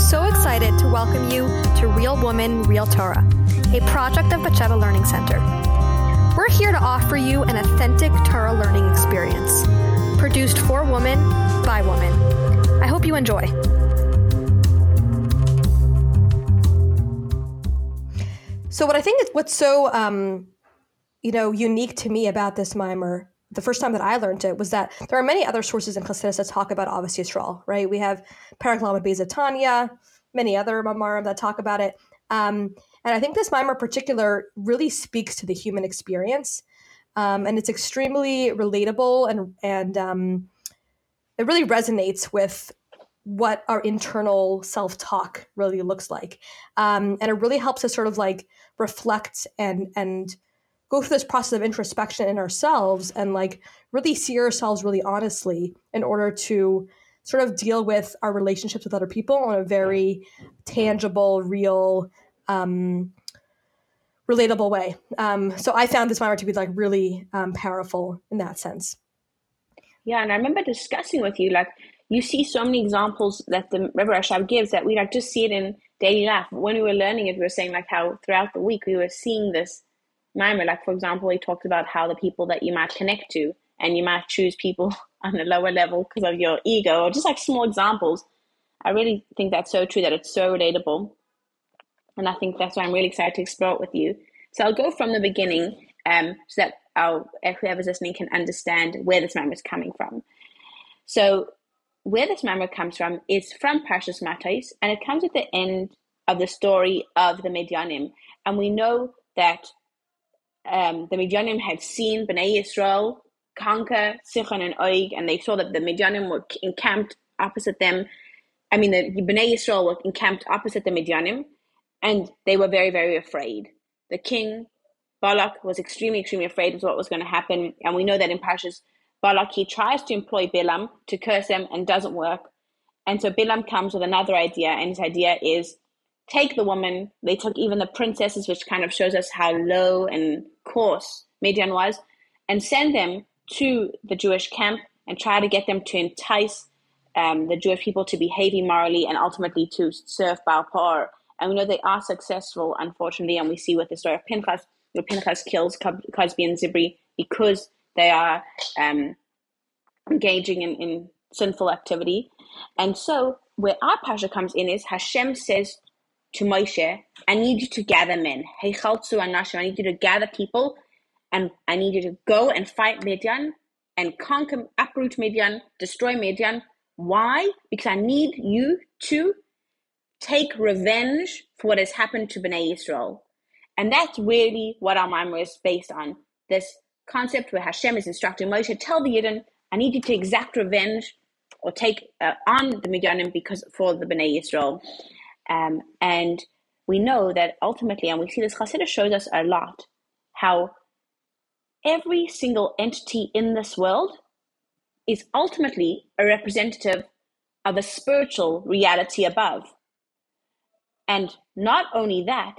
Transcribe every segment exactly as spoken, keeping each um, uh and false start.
so excited to welcome you to Real Woman, Real Torah, a project of Batsheva Learning Center. We're here to offer you an authentic Torah learning experience, produced for women, by women. I hope you enjoy. So what I think is what's so, um, you know, unique to me about this mimer, the first time that I learned it, was that there are many other sources in Chassidus that talk about Avos Yisrael, right? We have Perek Lamed Beis Tanya, many other mamarim that talk about it. Um, and I think this mimer in particular really speaks to the human experience. Um, and it's extremely relatable and, and um, it really resonates with what our internal self-talk really looks like. Um, and it really helps us sort of like reflect and, and go through this process of introspection in ourselves and like really see ourselves really honestly in order to sort of deal with our relationships with other people in a very tangible, real, um, relatable way. Um, so I found this mimer to be like really um, powerful in that sense. Yeah, and I remember discussing with you, like, you see so many examples that the Rebbe Rashab gives that we like just see it in daily life. When we were learning it, we were saying like how throughout the week we were seeing this mimer. Like, for example, he talked about how the people that you might connect to, and you might choose people on a lower level because of your ego, or just like small examples. I really think that's so true, that it's so relatable. And I think that's why I'm really excited to explore it with you. So I'll go from the beginning um, so that our, whoever's listening can understand where this mimer is coming from. So where this mimer comes from is from Parshas Matos, and it comes at the end of the story of the Midyanim. And we know that um, the Midyanim had seen Bnei Yisrael conquer Sichon and Og, and they saw that the Midyanim were encamped opposite them. I mean, the Bnei Yisrael were encamped opposite the Midyanim, and they were very, very afraid. The king, Balak, was extremely, extremely afraid of what was going to happen. And we know that in Parshas Balak, he tries to employ Bilam to curse them and doesn't work. And so Bilam comes with another idea, and his idea is take the woman. They took even the princesses, which kind of shows us how low and coarse Midian was, and send them to the Jewish camp and try to get them to entice um, the Jewish people to behave immorally and ultimately to serve Baal Peor. And we know they are successful, unfortunately, and we see with the story of Pinchas, where Pinchas kills Cosbi and Zibri because they are um, engaging in, in sinful activity. And so where our Pasha comes in is Hashem says to Moshe, I need you to gather men. Hey, Chaltzu Anashim, I need you to gather people, and I need you to go and fight Midian and conquer, uproot Midian, destroy Midian. Why? Because I need you to take revenge for what has happened to Bnei Yisrael. And that's really what our mimer is based on. This concept where Hashem is instructing Moshe, tell the Yidden, I need you to exact revenge or take uh, on the Midyanim because for the Bnei Yisrael. Um, and we know that ultimately, and we see this, Chassidus shows us a lot, how every single entity in this world is ultimately a representative of a spiritual reality above. And not only that,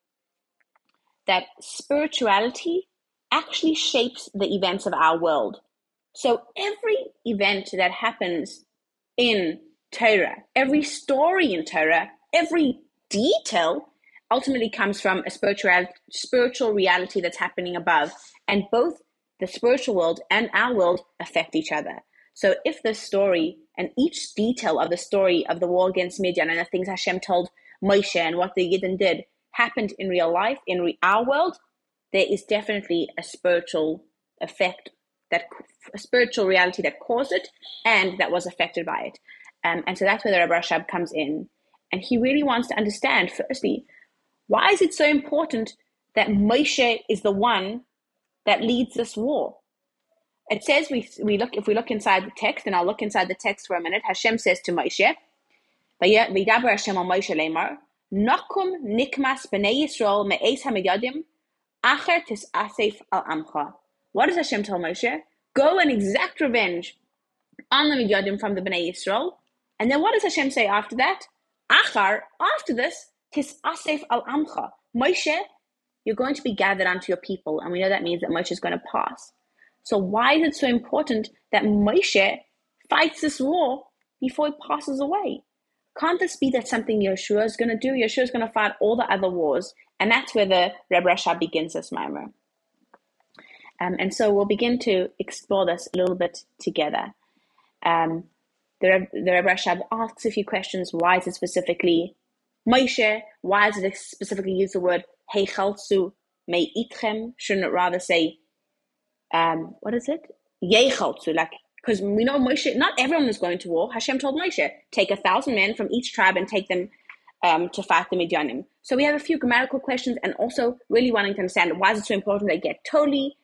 that spirituality actually shapes the events of our world. So every event that happens in Torah, every story in Torah, every detail ultimately comes from a spiritual spiritual reality that's happening above. And both the spiritual world and our world affect each other. So if the story and each detail of the story of the war against Midian and the things Hashem told Moshe and what the Yidden did happened in real life, in re- our world, there is definitely a spiritual effect, that a spiritual reality that caused it and that was affected by it. Um, and so that's where the Rebbe Rashab comes in. And he really wants to understand, firstly, why is it so important that Moshe is the one that leads this war? It says, we we look if we look inside the text, and I'll look inside the text for a minute, Hashem says to Moshe, V'yidaber Hashem al Moshe leimar, Nakum nikmas b'nei Yisrael me'eis hamiyadim, acher tis'asef al amcha. What does Hashem tell Moshe? Go and exact revenge on the Midyadim from the Bnei Yisrael. And then what does Hashem say after that? Achar, after this, tis'asef al amcha. Moshe, you're going to be gathered unto your people. And we know that means that Moshe is going to pass. So why is it so important that Moshe fights this war before he passes away? Can't this be that something Yeshua is going to do? Yeshua is going to fight all the other wars. And that's where the Reb Rasha begins this mimer. Um, and so we'll begin to explore this a little bit together. Um, the Reb, the Reb Rasha asks a few questions. Why is it specifically Moshe? Why does it specifically use the word Heichaltsu me itchem? Shouldn't it rather say, um, what is it? Yechaltsu, like, because we know Moshe, not everyone was going to war. Hashem told Moshe, take a thousand men from each tribe and take them um, to fight the Midianim. So we have a few grammatical questions and also really wanting to understand why is it so important they get totally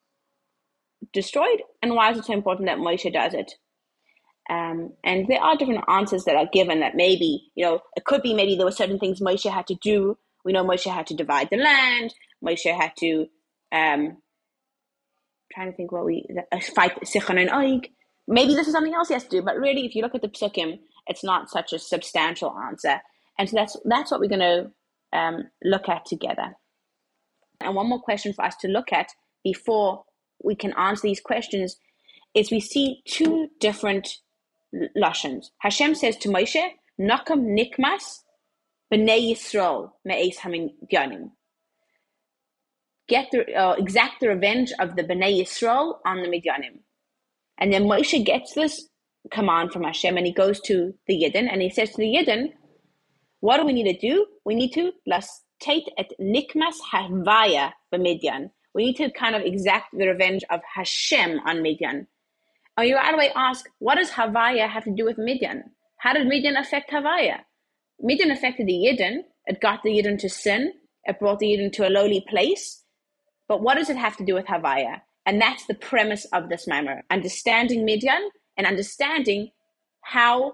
destroyed and why is it so important that Moshe does it. Um, and there are different answers that are given that maybe, you know, it could be maybe there were certain things Moshe had to do. We know Moshe had to divide the land. Moshe had to, um, trying to think what we, uh, fight Sichon and Og. Maybe this is something else he has to do, but really if you look at the Psukim, it's not such a substantial answer. And so that's that's what we're going to um, look at together. And one more question for us to look at before we can answer these questions is we see two different lashons. Hashem says to Moshe, Nakam nikmas b'nei Yisrael me'es hamidyanim. Get the, uh, exact the revenge of the B'nai Yisrael on the Midyanim. And then Moshe gets this command from Hashem and he goes to the Yidden and he says to the Yidden, what do we need to do? We need to lastate et nikmas havaya b'Midyan. We need to kind of exact the revenge of Hashem on Midyan. And you right away ask, what does Havaya have to do with Midyan? How did Midyan affect Havaya? Midyan affected the Yidden. It got the Yidden to sin. It brought the Yidden to a lowly place. But what does it have to do with Havaya? And that's the premise of this mimer. Understanding Midyan and understanding how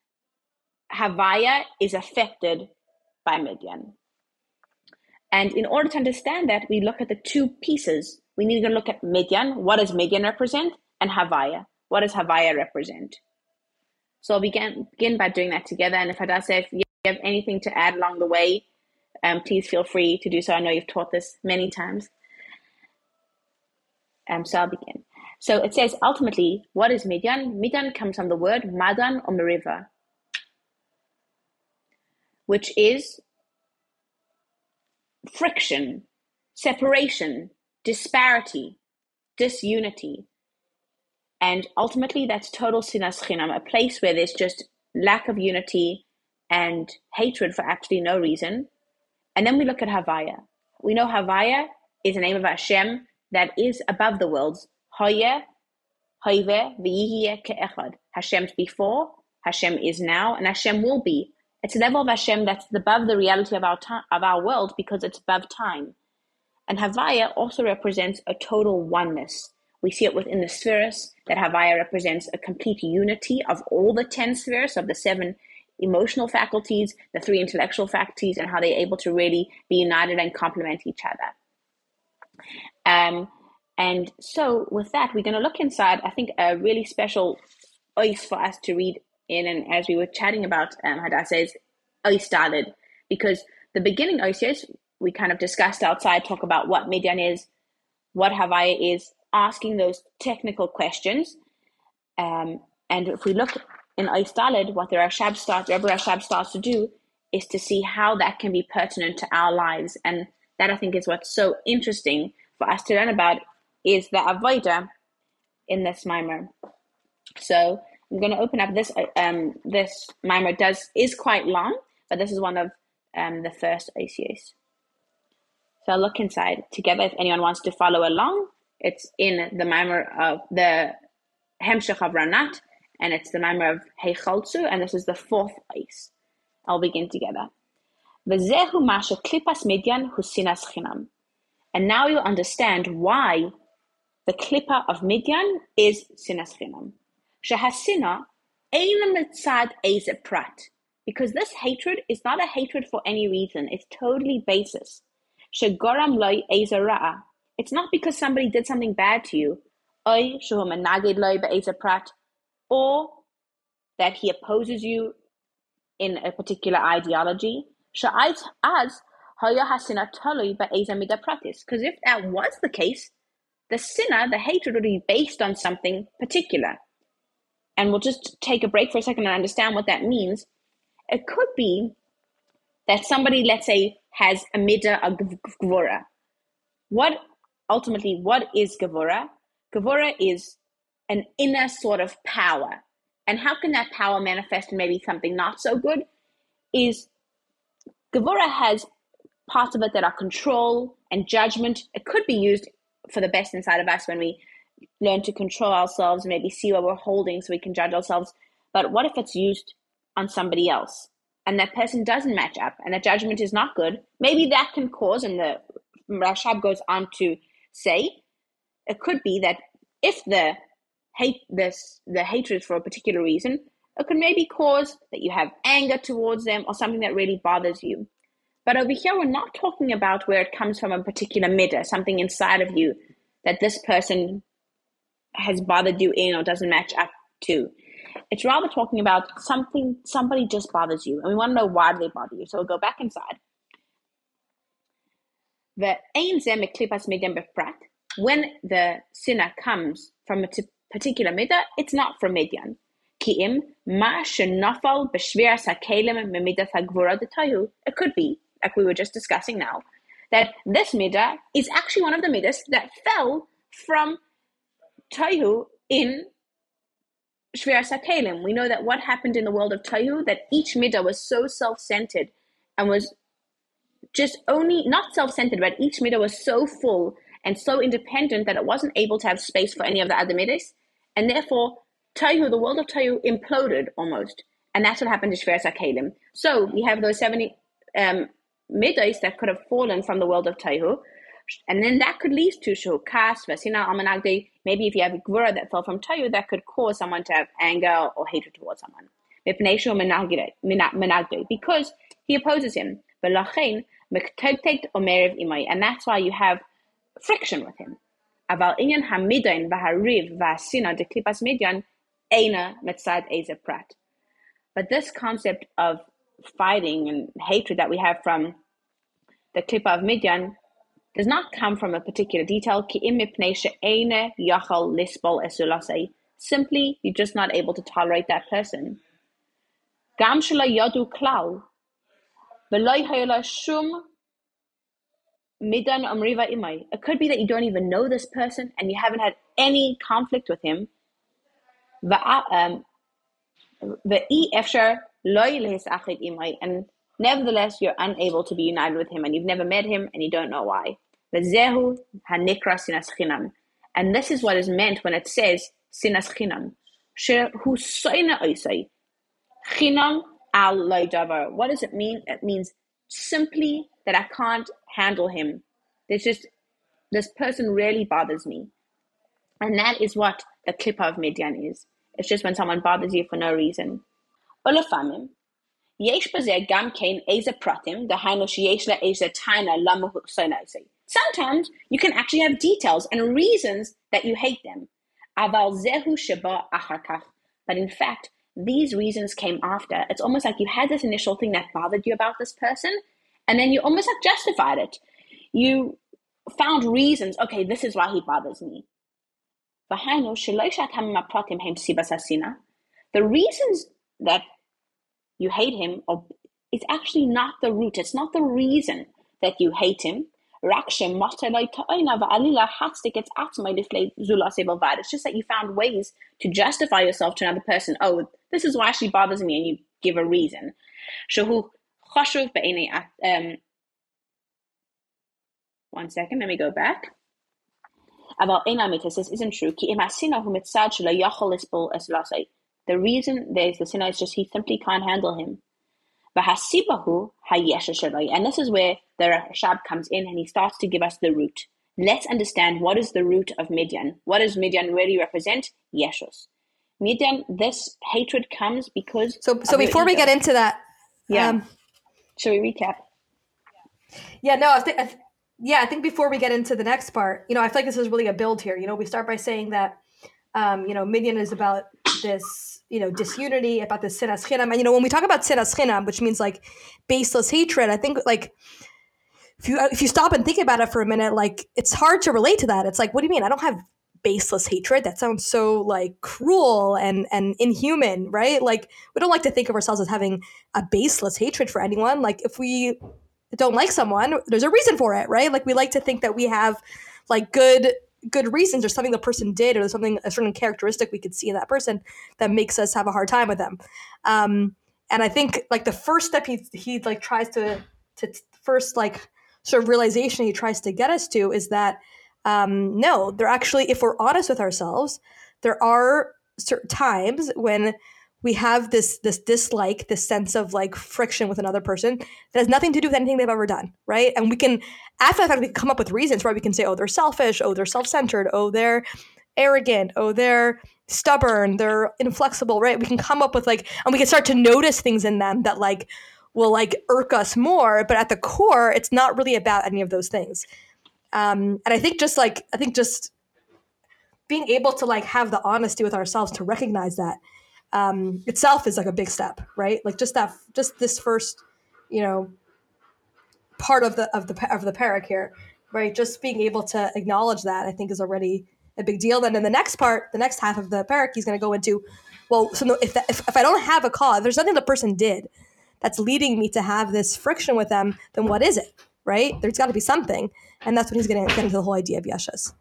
Havaya is affected by Midyan. And in order to understand that, we look at the two pieces. We need to look at Midyan. What does Midyan represent? And Havaya. What does Havaya represent? So I'll begin, begin by doing that together. And if Hadassah, if you have anything to add along the way, um, please feel free to do so. I know you've taught this many times. Um, so I'll begin. So it says, ultimately, what is Midyan? Midyan comes from the word Madan or Meriva, which is friction, separation, disparity, disunity. And ultimately, that's total sinas chinam, a place where there's just lack of unity and hatred for absolutely no reason. And then we look at Havaya. We know Havaya is the name of Hashem that is above the worlds. Hoye, Hoive, V'yihye Ke'echad. Hashem's before, Hashem is now, and Hashem will be. It's a level of Hashem that's above the reality of our time, of our world, because it's above time. And Havaya also represents a total oneness. We see it within the spheres, that Havaya represents a complete unity of all the ten spheres, of the seven emotional faculties, the three intellectual faculties, and how they're able to really be united and complement each other. Um, and so with that, we're going to look inside, I think, a really special ois for us to read in. And as we were chatting about um, Hadassah's ois started, because the beginning oisios, we kind of discussed outside, talk about what Midyan is, what Havaya is, asking those technical questions. Um, and if we look in ois daled, what the Rashab starts, Rebbe Rashab starts to do is to see how that can be pertinent to our lives. And that, I think, is what's so interesting for us to learn about, is the avodah in this mimer. So I'm going to open up this. Um, this mimer does is quite long, but this is one of um, the first O C As. So I'll look inside together if anyone wants to follow along. It's in the mimer of the Hemshech of Ranat, and it's the mimer of Heichaltsu, and this is the fourth ois. I'll begin together. V'zehu masha klipas Midyan hu sinas chinam. And now you understand why the klippa of Midyan is sinas chinam. Shehasina ein mitzad eze prat. Because this hatred is not a hatred for any reason. It's totally baseless. Shegoram loy eze ra'a. It's not because somebody did something bad to you, or that he opposes you in a particular ideology. Because if that was the case, the sinner, the hatred, would be based on something particular. And we'll just take a break for a second and understand what that means. It could be that somebody, let's say, has a midah of gvura. What ultimately, what is gvura? Gvura is an inner sort of power. And how can that power manifest in maybe something not so good? Is gvura has parts of it that are control and judgment. It could be used for the best inside of us when we learn to control ourselves, maybe see what we're holding so we can judge ourselves. But what if it's used on somebody else and that person doesn't match up and that judgment is not good? Maybe that can cause, and the Rashab goes on to say, it could be that if the hate this the hatred for a particular reason, it could maybe cause that you have anger towards them or something that really bothers you. But over here, we're not talking about where it comes from a particular midah, something inside of you that this person has bothered you in or doesn't match up to. It's rather talking about something, somebody just bothers you, and we want to know why they bother you. So we'll go back inside. The ein ze meklipas midyan befrat. When the sinner comes from a particular midah, it's not from midyan. Ki'im ma shenafal b'shviras hakelim memidas hagvura d'tayu. It could be, like we were just discussing now, that this midah is actually one of the midas that fell from tayu in shviras hakelim. We know that what happened in the world of tayu, that each midah was so self-centered and was just only, not self-centered, but each midah was so full and so independent that it wasn't able to have space for any of the other middas. And therefore, Tayu, the world of Tayu, imploded almost. And that's what happened to Shveras HaKelim. So we have those seventy um, middas that could have fallen from the world of Tayu. And then that could lead to Shukas, Vasina, Amanagde. Maybe if you have a Gvura that fell from Tayu, that could cause someone to have anger or hatred towards someone. Because he opposes him. And that's why you have friction with him. But this concept of fighting and hatred that we have from the Klippa of Midian does not come from a particular detail. Simply, you're just not able to tolerate that person. It could be that you don't even know this person and you haven't had any conflict with him. And nevertheless, you're unable to be united with him and you've never met him and you don't know why. And this is what is meant when it says sinas chinam. Chinam al davar. What does it mean? It means simply that I can't handle him. There's just, this person really bothers me. And that is what the Klippa of Midian is. It's just when someone bothers you for no reason. Ulafamim. Sometimes you can actually have details and reasons that you hate them. But in fact, these reasons came after. It's almost like you had this initial thing that bothered you about this person, and then you almost like justified it. You found reasons, okay, this is why he bothers me. The reasons that you hate him, or it's actually not the root, it's not the reason that you hate him. It's just that you found ways to justify yourself to another person. Oh, this is why she bothers me, and you give a reason. Um, one second, let me go back. This isn't true. The reason there's the sinner is just he simply can't handle him. And this is where the Rashab comes in and he starts to give us the root. Let's understand what is the root of Midian. What does Midian really represent? Yeshus. Midian, this hatred comes because... So so before we get into that... Yeah. Um, Shall we recap? Yeah, no, I think... I th- yeah, I think before we get into the next part, you know, I feel like this is really a build here. You know, we start by saying that, um, you know, Midian is about this, you know, disunity, about this sinas chinam. And, you know, when we talk about sinas chinam, which means like baseless hatred, I think like if you if you stop and think about it for a minute, like it's hard to relate to that. It's like, what do you mean? I don't have baseless hatred. That sounds so like cruel and and inhuman, right? Like we don't like to think of ourselves as having a baseless hatred for anyone. Like if we don't like someone, there's a reason for it, right? Like we like to think that we have like good good reasons or something the person did or something, a certain characteristic we could see in that person that makes us have a hard time with them. Um, and I think like the first step he he like tries to to first like sort of realization he tries to get us to is that um, no, they're actually, if we're honest with ourselves, there are certain times when we have this this dislike, this sense of like friction with another person that has nothing to do with anything they've ever done, right? And we can, after the fact, we can come up with reasons, right? We can say, oh, they're selfish, oh, they're self-centered, oh, they're arrogant, oh, they're stubborn, they're inflexible, right? We can come up with like, and we can start to notice things in them that like will like irk us more, but at the core, it's not really about any of those things. Um, and I think just like, I think just being able to like have the honesty with ourselves to recognize that um, itself is like a big step, right? Like just that, just this first, you know, part of the, of the, of the parak here, right? Just being able to acknowledge that I think is already a big deal. Then in the next part, the next half of the parak, he's going to go into, well, so no, if, that, if if I don't have a cause, there's nothing the person did that's leading me to have this friction with them, then what is it, right? There's got to be something. And that's when he's going to get into the whole idea of yeshus.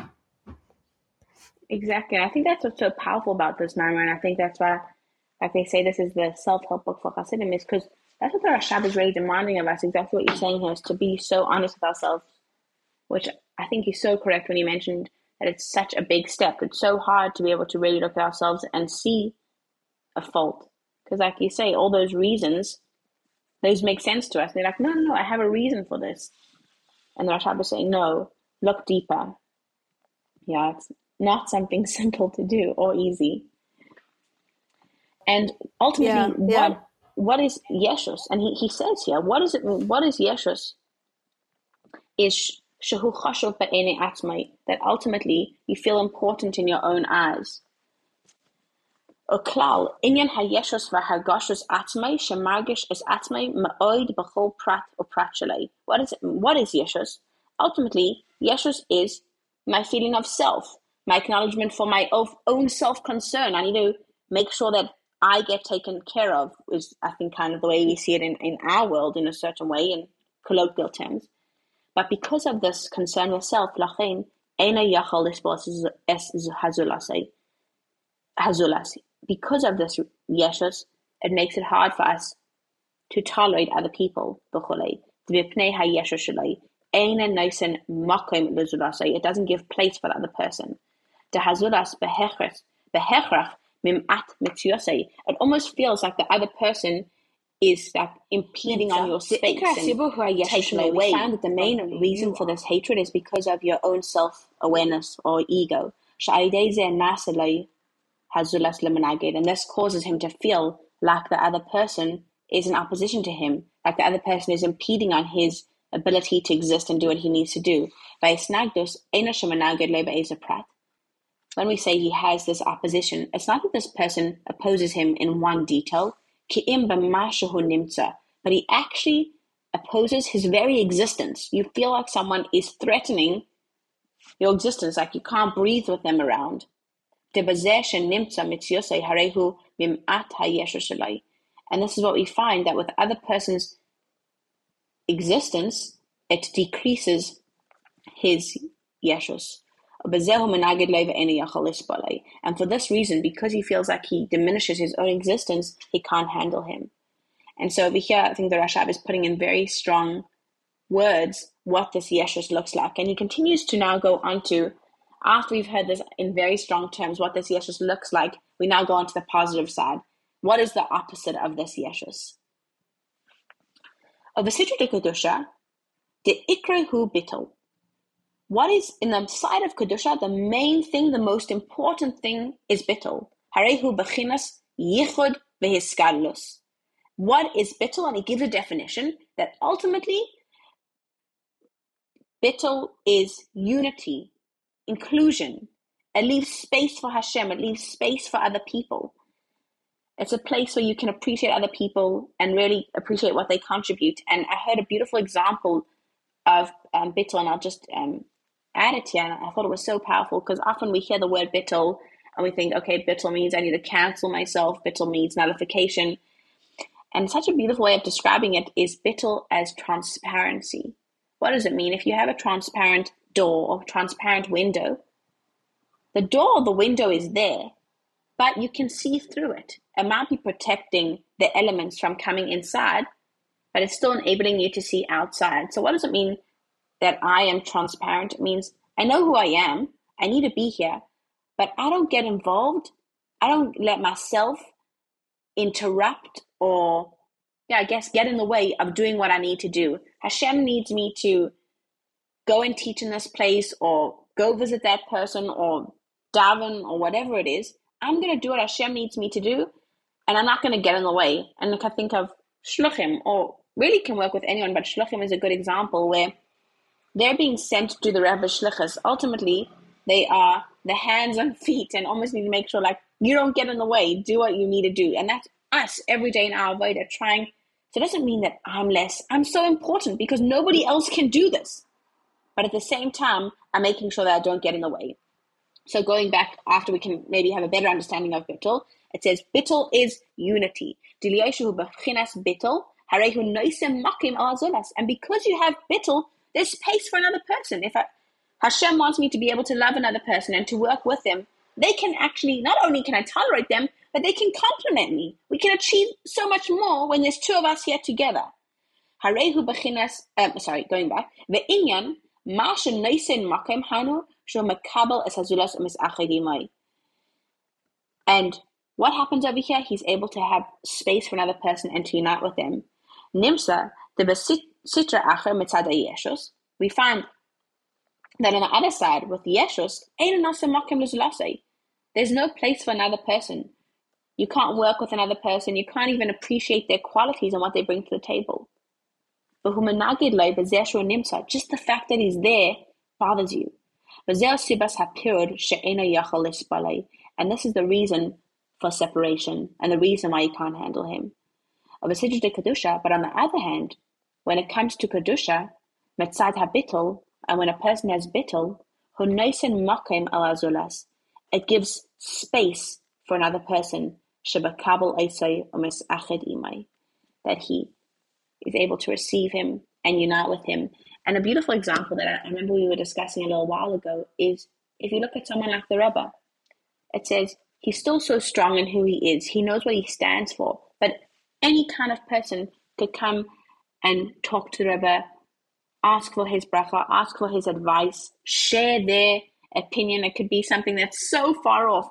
Exactly. And I think that's what's so powerful about this Maimar. And I think that's why, like they say, this is the self-help book for Hasidim, is because that's what the Rashab is really demanding of us. Exactly what you're saying here is to be so honest with ourselves, which I think is so correct when you mentioned that it's such a big step. It's so hard to be able to really look at ourselves and see a fault. Because like you say, all those reasons, those make sense to us. They're like, no, no, no, I have a reason for this. And the Rashab is saying, no, look deeper. Yeah, it's not something simple to do or easy. And ultimately, Yeah, yeah. what what is yeshus? And he, he says here, what is it? What is yeshus? Is shehu chashuv ba'enei atzmai, that ultimately you feel important in your own eyes. Uklal inyan hayeshus v'hargashus atzmai shemargish es atzmai ma'od b'chol prat u'prat shalei. What is it? What is yeshus? Ultimately, yeshus is my feeling of self, my acknowledgement for my own self-concern. I need to make sure that I get taken care of, is I think kind of the way we see it in, in our world in a certain way, in colloquial terms. But because of this concern with self, lachein eina yachal lisbos es hazulasi. Hazulasi. Because of this yeshus, it makes it hard for us to tolerate other people. It doesn't give place for the other person. It almost feels like the other person is like impeding on your space and taking away. We found that the main reason for this hatred is because of your own self-awareness or ego. And this causes him to feel like the other person is in opposition to him, like the other person is impeding on his ability to exist and do what he needs to do. When we say he has this opposition, it's not that this person opposes him in one detail, but he actually opposes his very existence. You feel like someone is threatening your existence, like you can't breathe with them around. And this is what we find, that with the other person's existence, it decreases his yeshus. And for this reason, because he feels like he diminishes his own existence, he can't handle him. And so over here, I think the Rashab is putting in very strong words what this yeshus looks like. And he continues to now go on to, after we've heard this in very strong terms, what this yeshus looks like, we now go on to the positive side. What is the opposite of this yeshus? Of the Sitra de Kedusha, the ikra hu bittul. What is in the side of Kedusha, the main thing, the most important thing is bittul. Harehu bechinas yichud vehiskalus. What is bittul? And he gives a definition that ultimately bittul is unity, inclusion. It leaves space for Hashem. It leaves space for other people. It's a place where you can appreciate other people and really appreciate what they contribute. And I heard a beautiful example of um, bittul, and I'll just um, added here, and I thought it was so powerful because often we hear the word bittul and we think, okay, bittul means I need to cancel myself. Bittul means nullification. And such a beautiful way of describing it is bittul as transparency. What does it mean? If you have a transparent door or transparent window, the door or the window is there, but you can see through it. It might be protecting the elements from coming inside, but it's still enabling you to see outside. So what does it mean that I am transparent? It means I know who I am. I need to be here, but I don't get involved. I don't let myself interrupt or, yeah, I guess get in the way of doing what I need to do. Hashem needs me to go and teach in this place or go visit that person or daven or whatever it is. I'm going to do what Hashem needs me to do, and I'm not going to get in the way. And I think of shluchim, or really can work with anyone, but shluchim is a good example where they're being sent to do the Rebbe's shlichus. Ultimately, they are the hands and feet and almost need to make sure, like, you don't get in the way. Do what you need to do. And that's us every day in our avodah trying. So it doesn't mean that I'm less. I'm so important because nobody else can do this. But at the same time, I'm making sure that I don't get in the way. So going back after we can maybe have a better understanding of bittul, it says bittul is unity. And because you have bittul, there's space for another person. If I, Hashem wants me to be able to love another person and to work with them, they can actually, not only can I tolerate them, but they can complement me. We can achieve so much more when there's two of us here together. Harehu b'chinas, um, sorry, going back. Ve'inyan, ma she'noisen makem hanu, she'mekabel es hazulas u'mis'achedimai. And what happens over here? He's able to have space for another person and to unite with them. Nimsa, the besitra acher mitzad yeshus. We find that on the other side, with yeshus, there's no place for another person. You can't work with another person. You can't even appreciate their qualities and what they bring to the table. Just the fact that he's there bothers you. And this is the reason for separation and the reason why you can't handle him. But on the other hand, when it comes to Kedusha, Metzad HaBittul, and when a person has Bittul, it gives space for another person, that he is able to receive him and unite with him. And a beautiful example that I remember we were discussing a little while ago is if you look at someone like the Rebbe, it says he's still so strong in who he is. He knows what he stands for. But any kind of person could come and talk to the Rebbe, ask for his bracha, ask for his advice, share their opinion. It could be something that's so far off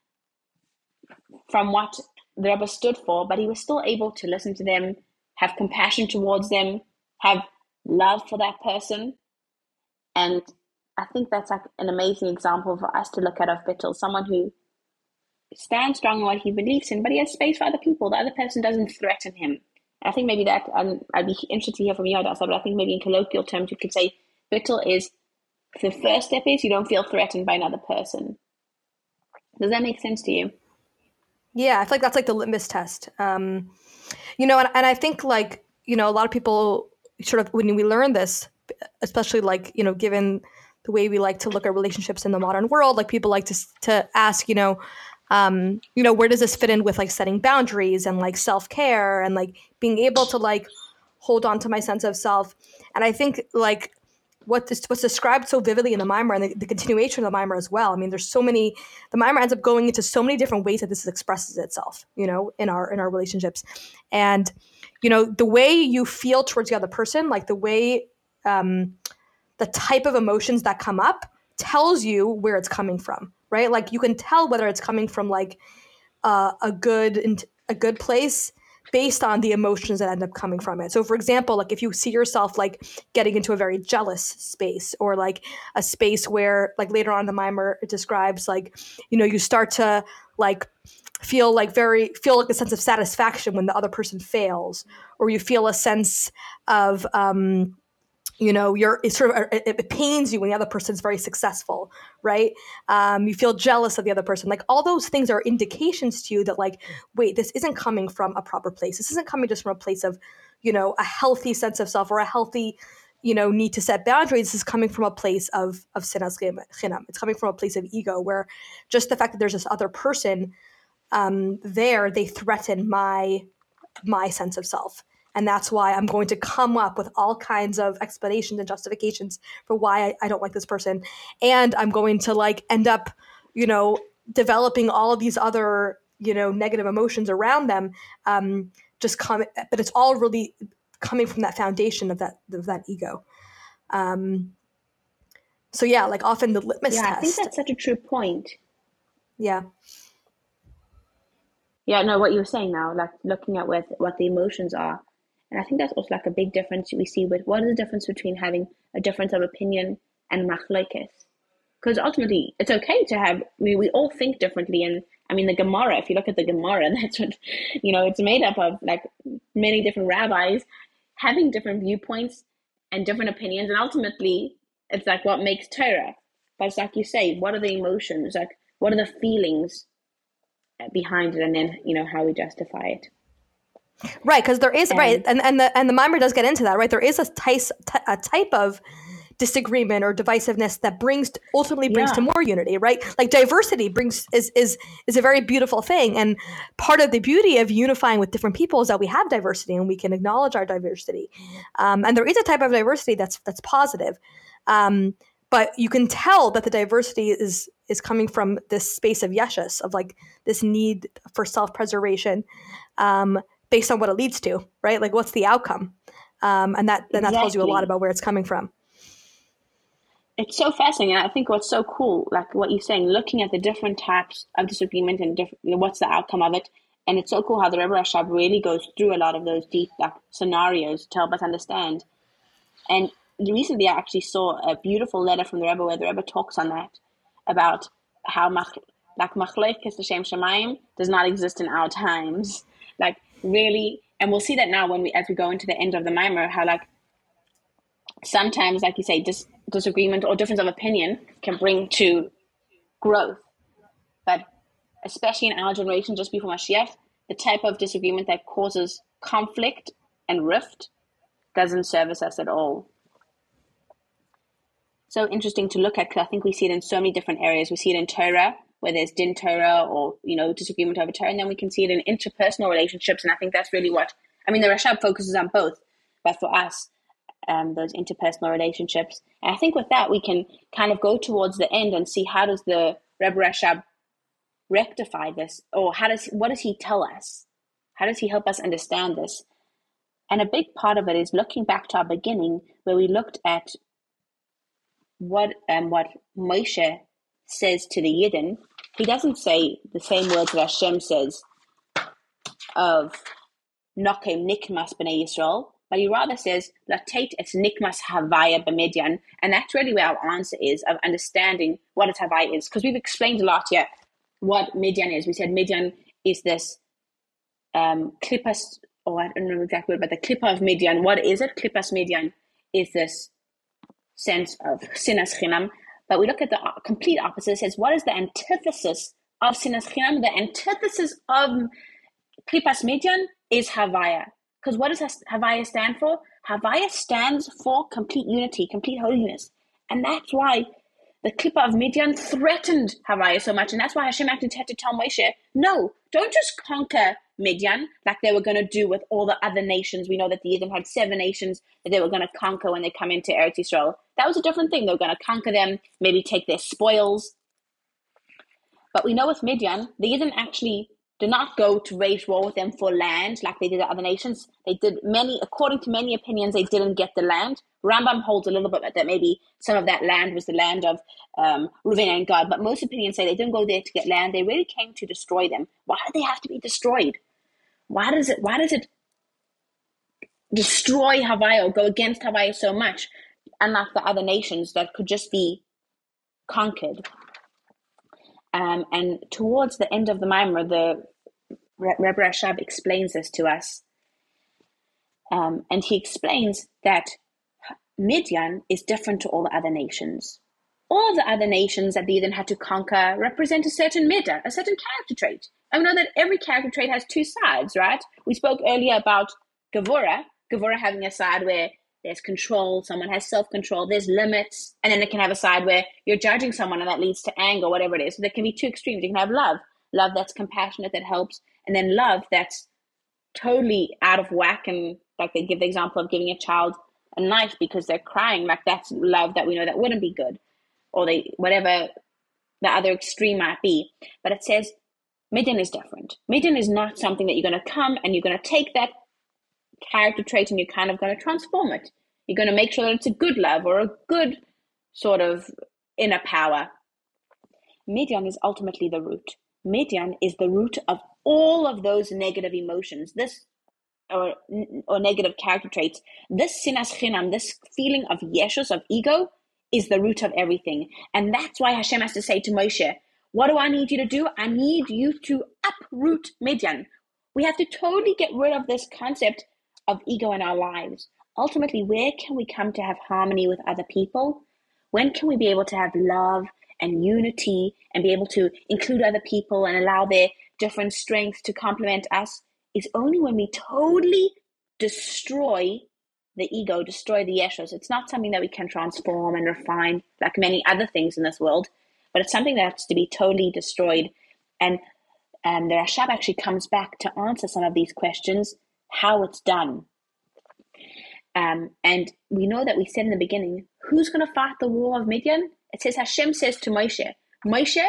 from what the Rebbe stood for, but he was still able to listen to them, have compassion towards them, have love for that person. And I think that's like an amazing example for us to look at of Bittul, someone who stands strong in what he believes in, but he has space for other people. The other person doesn't threaten him. I think maybe that, um, I'd be interested to hear from you, Hadassah, but I think maybe in colloquial terms, you could say Bittul is, the first step is you don't feel threatened by another person. Does that make sense to you? Yeah, I feel like that's like the litmus test. Um, you know, and, and I think like, you know, a lot of people sort of, when we learn this, especially like, you know, given the way we like to look at relationships in the modern world, like people like to to ask, you know, um, you know, where does this fit in with like setting boundaries and like self-care and like being able to like hold on to my sense of self. And I think like what this, what's described so vividly in the Mimer and the, the continuation of the Mimer as well. I mean, there's so many, the Mimer ends up going into so many different ways that this expresses itself, you know, in our, in our relationships. And, you know, the way you feel towards the other person, like the way, um, the type of emotions that come up tells you where it's coming from, right? Like you can tell whether it's coming from like uh, a good, a good place based on the emotions that end up coming from it. So for example, like if you see yourself like getting into a very jealous space or like a space where like later on in the Mimer, it describes like, you know, you start to like feel like very, feel like a sense of satisfaction when the other person fails, or you feel a sense of, um, you know, you're it sort of, it, it pains you when the other person's very successful, right? Um, you feel jealous of the other person. Like all those things are indications to you that like, wait, this isn't coming from a proper place. This isn't coming just from a place of, you know, a healthy sense of self or a healthy, you know, need to set boundaries is coming from a place of of sinas chinam. It's coming from a place of ego, where just the fact that there's this other person um, there, they threaten my my sense of self. And that's why I'm going to come up with all kinds of explanations and justifications for why I, I don't like this person. And I'm going to like end up, you know, developing all of these other, you know, negative emotions around them. Um, just come, but it's all really coming from that foundation of that, of that ego. Um, so yeah, like often the litmus yeah, test. I think that's such a true point. Yeah. Yeah, no, what you were saying now, like looking at what, what the emotions are. And I think that's also like a big difference we see with what is the difference between having a difference of opinion and machlokes. Because ultimately, it's okay to have, we, we all think differently. And I mean, the Gemara, if you look at the Gemara, that's what, you know, it's made up of like many different rabbis having different viewpoints and different opinions. And ultimately, it's like what makes Torah. But it's like you say, what are the emotions? Like, what are the feelings behind it? And then, you know, how we justify it. Right, because there is, and, right, and, and the and the Mimer does get into that, right? There is a type, a type of disagreement or divisiveness that brings ultimately brings yeah. to more unity, right? Like diversity brings is is is a very beautiful thing, and part of the beauty of unifying with different people is that we have diversity and we can acknowledge our diversity, um, and there is a type of diversity that's that's positive, um, but you can tell that the diversity is is coming from this space of yeshus, of like this need for self-preservation. Um, based on what it leads to, right? Like what's the outcome? Um, and that then exactly. that tells you a lot about where it's coming from. It's so fascinating. And I think what's so cool, like what you're saying, looking at the different types of disagreement and different, what's the outcome of it. And it's so cool how the Rebbe Rashab really goes through a lot of those deep like scenarios to help us understand. And recently I actually saw a beautiful letter from the Rebbe where the Rebbe talks on that, about how mach, like machlokes l'shem shamayim does not exist in our times. Like, really, and we'll see that now when we as we go into the end of the Mimer, how like sometimes, like you say, dis, disagreement or difference of opinion can bring to growth, but especially in our generation just before Mashiach, the type of disagreement that causes conflict and rift doesn't service us at all. So interesting to look at, because I think we see it in so many different areas. We see it in Torah, where there's din Torah or, you know, disagreement over Torah, and then we can see it in interpersonal relationships, and I think that's really what, I mean, the Rashab focuses on both, but for us, um, those interpersonal relationships. And I think with that, we can kind of go towards the end and see how does the Rebbe Rashab rectify this, or how does, what does he tell us? How does he help us understand this? And a big part of it is looking back to our beginning, where we looked at what um, what Moshe says to the Yidden. He doesn't say the same words that Hashem says of Nokem Nikmas B'nai Yisrael, but he rather says Latate et Nikmas Havaya B'Midian, and that's really where our answer is, of understanding what its Havaya is, because we've explained a lot here what Midian is. We said Midian is this um, Klippas, or I don't know the exact word, but the Klippa of Midian. What is it? Klippas Midian is this sense of sinas chinam. But we look at the complete opposite. It says, what is the antithesis of sinas chinam? The antithesis of Klippas Midian is Havaya. Because what does Havaya stand for? Havaya stands for complete unity, complete holiness. And that's why the Klippa of Midian threatened Havaya so much. And that's why Hashem actually had to tell Moshe, no, don't just conquer Midian like they were going to do with all the other nations. We know that the Yidden had seven nations that they were going to conquer when they come into Eretz Yisrael. That was a different thing. They were going to conquer them, maybe take their spoils. But we know with Midian, the Yidden actually did not go to wage war with them for land like they did the other nations. They did many, according to many opinions, they didn't get the land. Rambam holds a little bit that maybe some of that land was the land of um, Reuven and Gad, but most opinions say they didn't go there to get land. They really came to destroy them. Why did they have to be destroyed? Why does it, why does it destroy Havaya or go against Havaya so much, unlike the other nations that could just be conquered? Um, and towards the end of the Mimer, the Rebbe Rashab explains this to us. Um, and he explains that Midian is different to all the other nations. All the other nations that they then had to conquer represent a certain midah, a certain character trait. And we know that every character trait has two sides, right? We spoke earlier about Gevurah, Gevurah having a side where there's control, someone has self-control, there's limits, and then it can have a side where you're judging someone and that leads to anger, whatever it is. So there can be two extremes. You can have love, love that's compassionate, that helps, and then love that's totally out of whack. And like they give the example of giving a child a knife because they're crying, like that's love that we know that wouldn't be good, or they whatever the other extreme might be. But it says Midian is different. Midian is not something that you're going to come and you're going to take that character trait and you're kind of going to transform it. You're going to make sure that it's a good love or a good sort of inner power. Midian is ultimately the root. Midian is the root of all of those negative emotions, this or or negative character traits. This sinas chinam, this feeling of yeshus, of ego, is the root of everything. And that's why Hashem has to say to Moshe, what do I need you to do? I need you to uproot Midian. We have to totally get rid of this concept of ego in our lives. Ultimately, where can we come to have harmony with other people? When can we be able to have love and unity and be able to include other people and allow their different strengths to complement us? Is only when we totally destroy the ego, destroy the yeshus. It's not something that we can transform and refine like many other things in this world, but it's something that has to be totally destroyed. And um, the Rashab actually comes back to answer some of these questions, how it's done. Um, and we know that we said in the beginning, who's going to fight the war of Midian? It says Hashem says to Moshe, Moshe,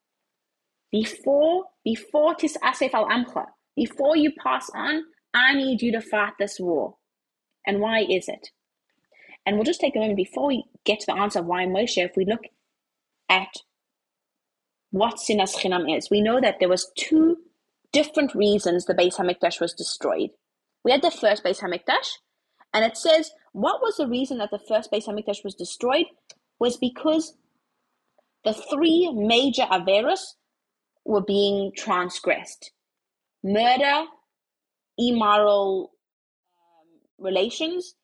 before before tis asef al amcha, before you pass on, I need you to fight this war. And why is it? And we'll just take a moment before we get to the answer of why Moshe, if we look at what sinas chinam is, we know that there was two different reasons the Beis HaMikdash was destroyed. We had the first Beis HaMikdash, and it says, what was the reason that the first Beis HaMikdash was destroyed? Was because the three major averos were being transgressed. Murder, immoral um, relations,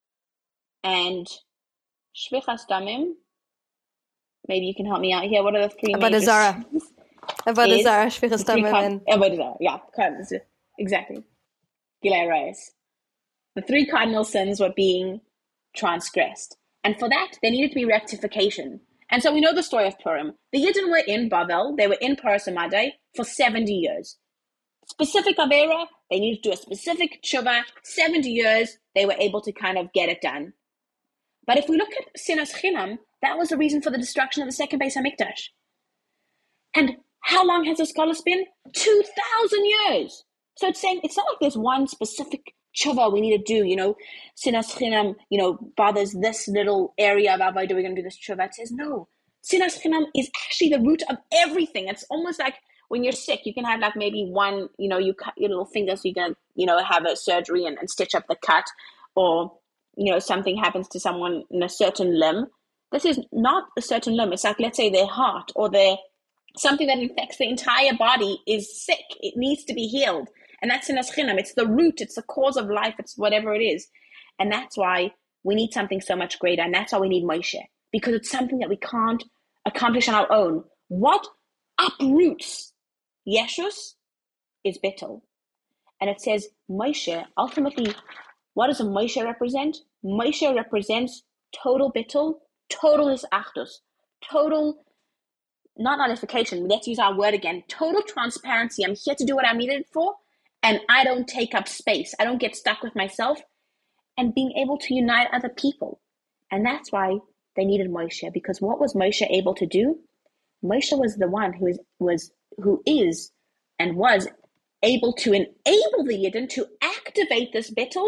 and shvichas damim. Maybe you can help me out here. What are the three Avodah major Zarah. Avodah Zarah, shvichas damim. Avodah Zarah, yeah, exactly. Gilei Reyes. The three cardinal sins were being transgressed. And for that, there needed to be rectification. And so we know the story of Purim. The Yidden were in Babel, they were in Paras Umadai for seventy years. Specific Avera, they needed to do a specific tshuva, seventy years, they were able to kind of get it done. But if we look at Sinas Chinam, that was the reason for the destruction of the second Beis HaMikdash. And how long has the scholars been? two thousand years. So it's saying, it's not like there's one specific tshuva we need to do, you know, Sinas Chinam, you know, bothers this little area of Avodah, we're going to do this tshuva. It says, no, Sinas Chinam is actually the root of everything. It's almost like when you're sick, you can have like maybe one, you know, you cut your little finger so you can, you know, have a surgery and, and stitch up the cut, or, you know, something happens to someone in a certain limb. This is not a certain limb. It's like, let's say their heart or their, something that infects the entire body is sick. It needs to be healed. And that's Sinas Chinam. It's the root. It's the cause of life. It's whatever it is. And that's why we need something so much greater. And that's why we need Moshe. Because it's something that we can't accomplish on our own. What uproots Yeshus is Bittul. And it says Moshe, ultimately, what does a Moshe represent? Moshe represents total Bittul, total Hisachdus, total, not nullification, let's use our word again, total transparency. I'm here to do what I'm needed for, and I don't take up space. I don't get stuck with myself, and being able to unite other people. And that's why they needed Moshe, because what was Moshe able to do? Moshe was the one who is, was, who is and was able to enable the Yidden to activate this Bittul,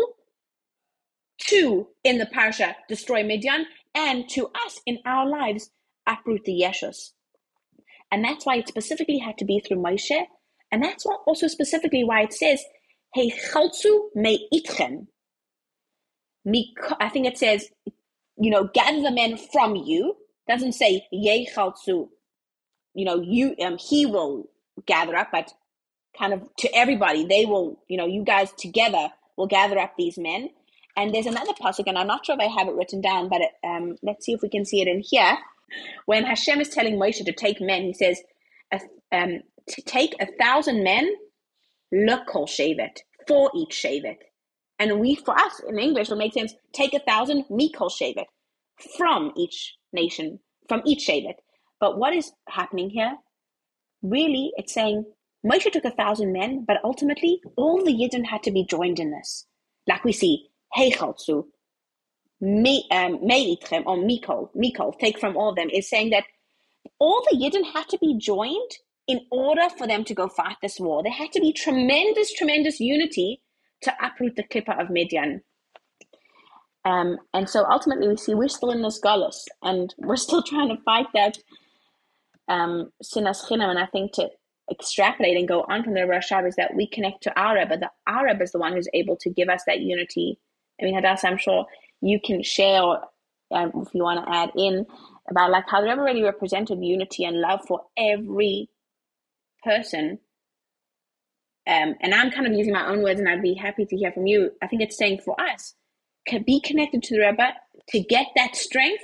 to, in the parasha, destroy Midian, and to us, in our lives, uproot the Yeshus. And that's why it specifically had to be through Moshe. And that's what also specifically why it says, Hey chaltzu me itchem. I think it says, you know, gather the men from you. It doesn't say, Ye chaltzu, you know, you, um, he will gather up, but kind of to everybody, they will, you know, you guys together will gather up these men. And there's another pasuk, and I'm not sure if I have it written down, but it, um, let's see if we can see it in here. When Hashem is telling Moshe to take men, he says, um, to take a thousand men, lekol shevet, for each shevet. And we, for us in English, it'll make sense. Take a thousand mikol shevet from each nation, from each shevet. But what is happening here? Really, it's saying Moshe took a thousand men, but ultimately all the Yidden had to be joined in this. Like we see, Heichaltzu, me, um, Meitchem, or Mikol, Mikol, take from all of them, is saying that all the Yidden had to be joined in order for them to go fight this war. There had to be tremendous, tremendous unity to uproot the Klippah of Midian. Um, and so ultimately we see we're still in this galus, and we're still trying to fight that um, sinas chinam. And I think to extrapolate and go on from the Rashab is that we connect to Arab, but the Arab is the one who's able to give us that unity. I mean, Hadass, I'm sure you can share, or um, if you want to add in, about like how the Rebbe really represented unity and love for every person. Um, and I'm kind of using my own words, and I'd be happy to hear from you. I think it's saying for us, to be connected to the Rebbe, to get that strength,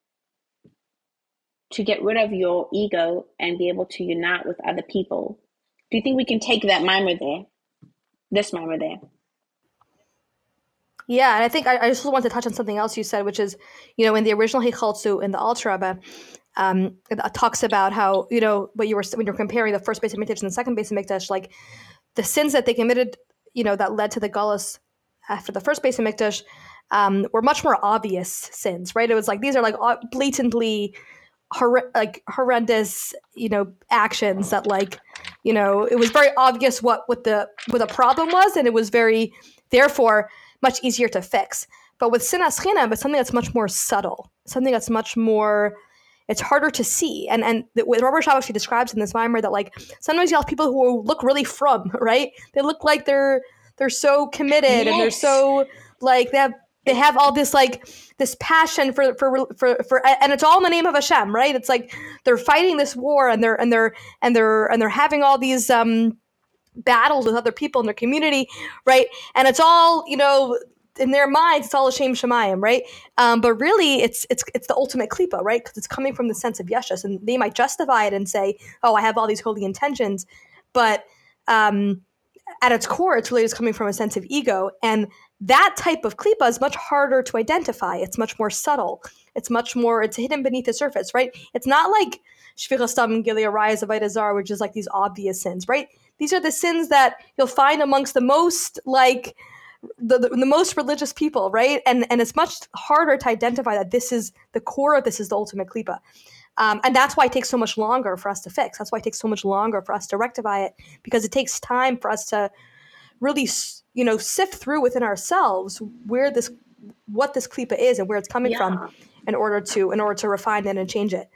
to get rid of your ego and be able to unite with other people. Do you think we can take that mimer there, this mimer there? Yeah, and I think I, I just want to touch on something else you said, which is, you know, in the original Heichaltzu, in the Alter Rebbe, um, it talks about how, you know, what you were when you're comparing the first Beis Hamikdash and the second Beis Hamikdash, like the sins that they committed, you know, that led to the Galus after the first Beis Hamikdash, um, were much more obvious sins, right? It was like these are like blatantly hor- like horrendous, you know, actions that like, you know, it was very obvious what what the what the problem was, and it was very therefore much easier to fix. But with sinas chinam, it's something that's much more subtle, something that's much more, it's harder to see. And and the, what Robert Shaw actually describes in this mimer that like sometimes you have people who look really from, right? They look like they're they're so committed, yes. And they're so like they have they have all this like this passion for for for for and it's all in the name of Hashem, right? It's like they're fighting this war and they're and they're and they're and they're having all these um battles with other people in their community, right? And it's all, you know, in their minds, it's all a shem shemayim, right? Um, but really, it's it's it's the ultimate klipa, right? Because it's coming from the sense of yeshus, and they might justify it and say, "Oh, I have all these holy intentions," but um, at its core, it's really just coming from a sense of ego, and that type of klipa is much harder to identify. It's much more subtle. It's much more. It's hidden beneath the surface, right? It's not like shvichas dam, gilui arayos, avodas zarah, which is like these obvious sins, right? These are the sins that you'll find amongst the most like the, the, the most religious people, right? And and it's much harder to identify that this is the core of this is the ultimate klipa. Um, and that's why it takes so much longer for us to fix. That's why it takes so much longer for us to rectify it, because it takes time for us to really, you know, sift through within ourselves where this, what this klipa is and where it's coming yeah. from, in order to in order to refine it and change it.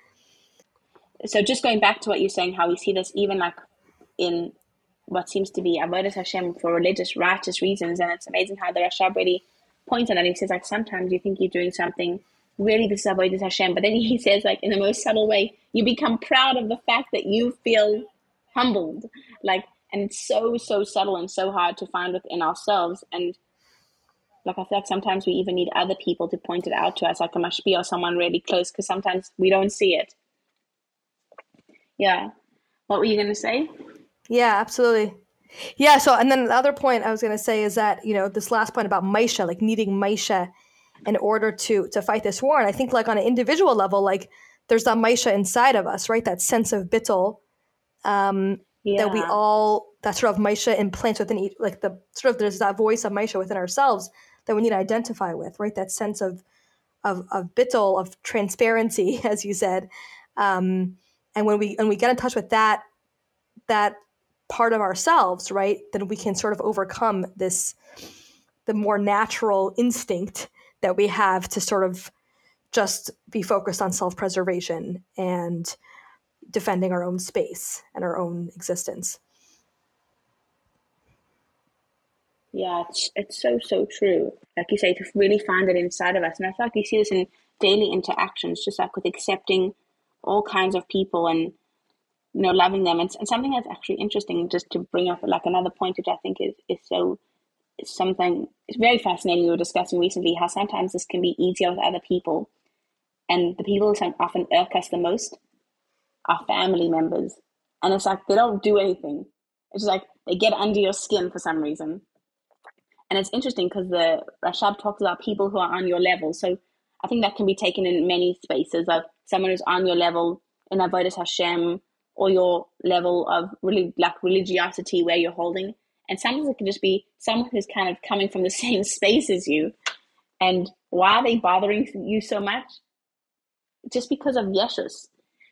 So just going back to what you're saying, how we see this even like in what seems to be avodas Hashem for religious, righteous reasons, and it's amazing how the Rashab really points on that. He says like sometimes you think you're doing something, really this is avodas Hashem, but then he says like in the most subtle way, you become proud of the fact that you feel humbled, like, and it's so so subtle and so hard to find within ourselves. And like I feel like sometimes we even need other people to point it out to us, like a mashpia or someone really close, because sometimes we don't see it. Yeah. What were you going to say? Yeah, absolutely. Yeah. So, and then the other point I was going to say is that, you know, this last point about Maisha, like needing Maisha in order to to fight this war. And I think like on an individual level, like there's that Maisha inside of us, right? That sense of bittul um, yeah. that we all, that sort of Maisha implants within each, like the sort of, there's that voice of Maisha within ourselves that we need to identify with, right? That sense of, of, of bittul, of transparency, as you said. Um, and when we, when we get in touch with that, that part of ourselves, right, then we can sort of overcome this, the more natural instinct that we have to sort of just be focused on self-preservation and defending our own space and our own existence. Yeah, it's, it's so, so true. Like you say, to really find it inside of us. And I feel like you see this in daily interactions, just like with accepting all kinds of people and, you know, loving them. And, and something that's actually interesting, just to bring up like another point, which I think is, is so, is something, it's very fascinating. We were discussing recently how sometimes this can be easier with other people. And the people who often irk us the most are family members. And it's like, they don't do anything. It's like, they get under your skin for some reason. And it's interesting because the Rashab talks about people who are on your level. So I think that can be taken in many spaces, like someone who's on your level in Avodas Hashem, or your level of really like religiosity where you're holding. And sometimes it can just be someone who's kind of coming from the same space as you. And why are they bothering you so much? Just because of Yeshus.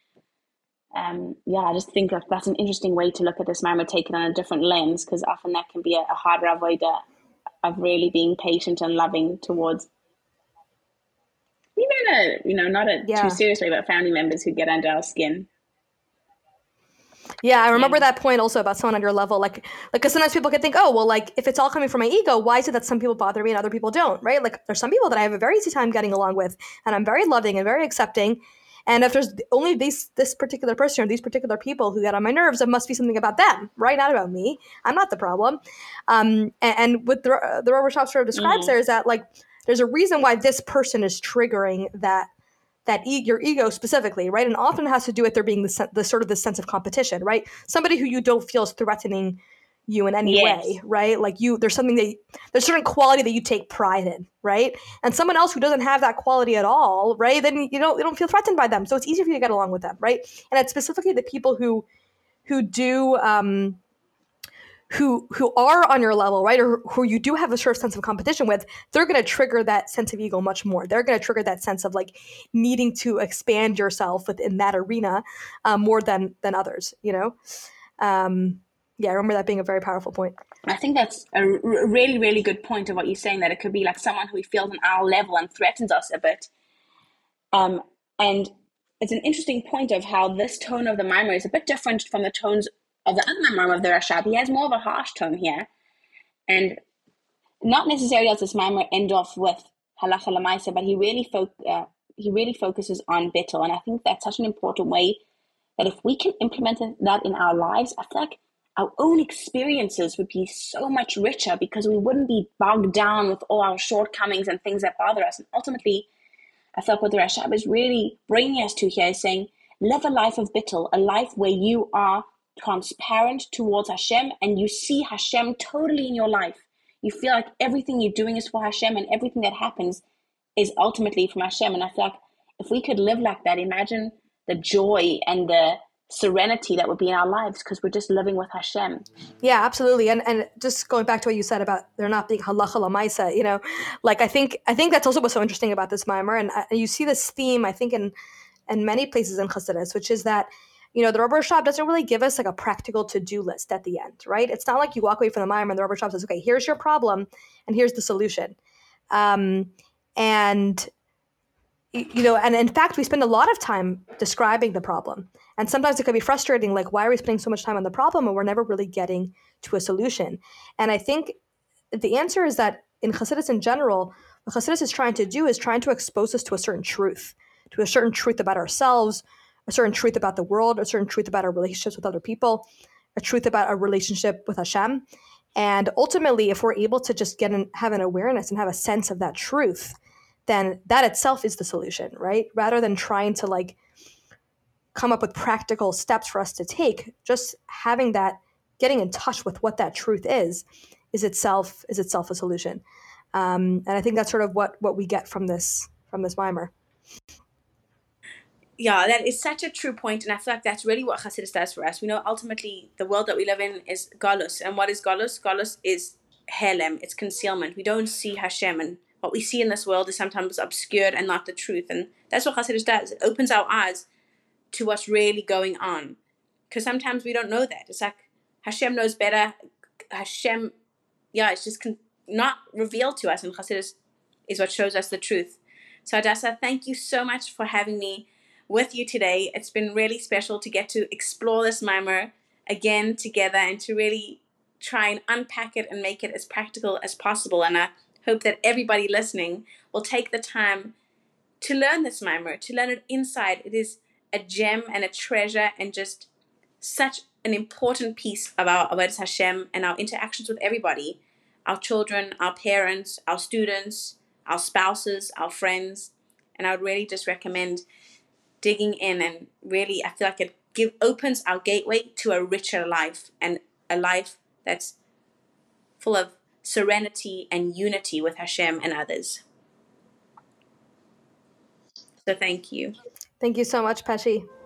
Um, yeah, I just think that that's an interesting way to look at this Maimar, taken on a different lens, because often that can be a, a hard avoider of really being patient and loving towards even a, you know, not a Yeah. too serious way, but family members who get under our skin. Yeah, I remember Yeah. that point also about someone on your level. Like, like, because sometimes people can think, oh, well, like, if it's all coming from my ego, why is it that some people bother me and other people don't, right? Like, there's some people that I have a very easy time getting along with, and I'm very loving and very accepting. And if there's only these, this particular person or these particular people who get on my nerves, it must be something about them, right? Not about me. I'm not the problem. Um, and, and what the, the Rover Shop sort of describes Mm. there is that, like, there's a reason why this person is triggering that that e- your ego specifically, right? And often it has to do with there being the, se- the sort of the sense of competition, right? Somebody who you don't feel is threatening you in any Yes. way, right? Like you, there's something that, there's certain quality that you take pride in, right? And someone else who doesn't have that quality at all, right? Then you don't, you don't feel threatened by them. So it's easier for you to get along with them, right? And it's specifically the people who, who do, um, who who are on your level, right, or who you do have a sort of sense of competition with, they're going to trigger that sense of ego much more. They're going to trigger that sense of like needing to expand yourself within that arena um, more than than others, you know? Um, yeah, I remember that being a very powerful point. I think that's a r- really, really good point of what you're saying, that it could be like someone who feels on our level and threatens us a bit. Um, and it's an interesting point of how this tone of the Maimar is a bit different from the tones of the other Maimar of the Rashab. He has more of a harsh tone here. And not necessarily does this Maimar end off with Halacha Lamaisa, but he really, fo- uh, he really focuses on Bittul. And I think that's such an important way that if we can implement that in our lives, I feel like our own experiences would be so much richer, because we wouldn't be bogged down with all our shortcomings and things that bother us. And ultimately, I feel like what the Rashab is really bringing us to here is saying, live a life of Bittul, a life where you are transparent towards Hashem and you see Hashem totally in your life. You feel like everything you're doing is for Hashem, and everything that happens is ultimately from Hashem. And I feel like if we could live like that, imagine the joy and the serenity that would be in our lives, because we're just living with Hashem. Yeah, absolutely. And and just going back to what you said about there not being halacha lamaisa, you know, like I think I think that's also what's so interesting about this Maimar. And, uh, you see this theme, I think, in in many places in Chassidus, which is that, you know, the Rober Shop doesn't really give us like a practical to-do list at the end, right? It's not like you walk away from the Maimar and the Rober Shop says, okay, here's your problem and here's the solution. Um, and you know, and in fact, we spend a lot of time describing the problem. And sometimes it can be frustrating, like, why are we spending so much time on the problem and we're never really getting to a solution? And I think the answer is that in Chassidus in general, what Chassidus is trying to do is trying to expose us to a certain truth, to a certain truth about ourselves, a certain truth about the world, a certain truth about our relationships with other people, a truth about our relationship with Hashem. And ultimately, if we're able to just get and have an awareness and have a sense of that truth, then that itself is the solution, right? Rather than trying to like come up with practical steps for us to take, just having that, getting in touch with what that truth is, is itself is itself a solution. Um, and I think that's sort of what what we get from this from this Maimar. Yeah, that is such a true point, and I feel like that's really what Chassidus does for us. We know ultimately the world that we live in is galus, and what is galus? Galus is helem, it's concealment. We don't see Hashem, and what we see in this world is sometimes obscured and not the truth, and that's what Chassidus does. It opens our eyes to what's really going on, because sometimes we don't know that. It's like Hashem knows better. Hashem, yeah, it's just con- not revealed to us, and Chassidus is what shows us the truth. So Hadassah, thank you so much for having me with you today. It's been really special to get to explore this Maimar again together and to really try and unpack it and make it as practical as possible. And I hope that everybody listening will take the time to learn this Maimar, to learn it inside. It is a gem and a treasure and just such an important piece of our Avodas Hashem and our interactions with everybody, our children, our parents, our students, our spouses, our friends. And I would really just recommend digging in, and really I feel like it give opens our gateway to a richer life, and a life that's full of serenity and unity with Hashem and others. So thank you. Thank you so much, Pesci.